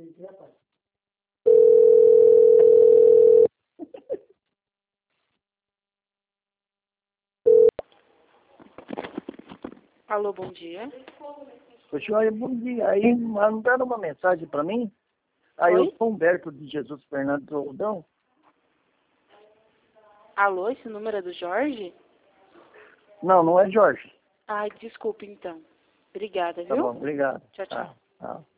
Alô, bom dia. Poxa, olha, bom dia. Aí mandaram uma mensagem para mim. Aí Oi? eu sou Humberto de Jesus Fernando do Roldão. Alô, esse número é do Jorge? Não, não é Jorge. Ai, desculpe então. Obrigada, Tá viu? bom, obrigado. Tchau, tchau. Tá.